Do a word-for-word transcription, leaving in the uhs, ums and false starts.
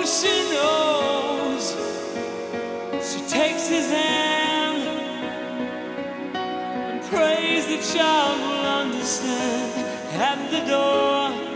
she knows. She takes his hand and prays the child will understand. At the door